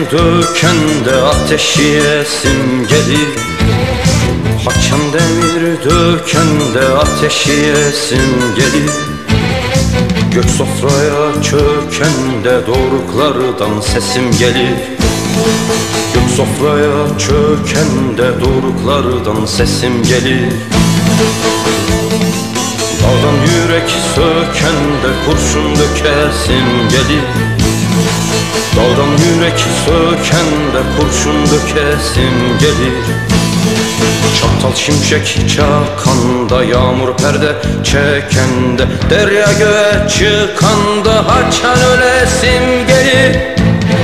dökende ateşiyesim gelir. Haçan demir dökende ateşiyesim gelir. Gök sofraya çökende doruklardan sesim gelir. Gök sofraya çökende doruklardan sesim gelir. Dağdan yürek sökende kurşun dökesim gelir. Dağdan yürek sökende kurşun dökesim gelir. Çatal şimşek çakanda, yağmur perde çekende, derya göğe çıkanda haçan ölesim gelir.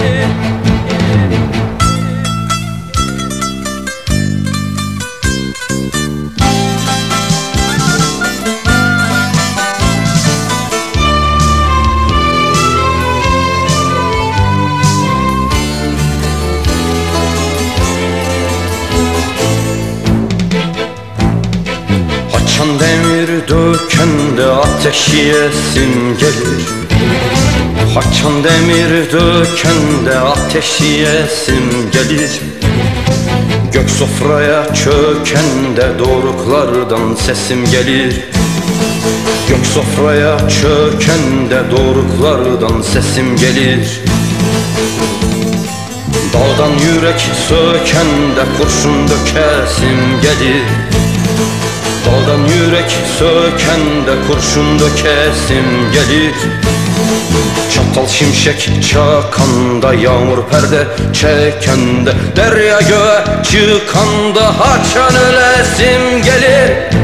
Haçan demir dökende ateşiyesim gelir. Haçan demir dökende ateşiyesim gelir. Gök sofraya çökende doruklardan sesim gelir. Gök sofraya çökende doruklardan sesim gelir. Dağdan yürek sökende kurşun dökesim gelir. Dağdan yürek sökende kurşun dökesim gelir. Çatal şimşek çakanda, yağmur perde çekende, derya göğe çıkanda haçan ölesim gelir.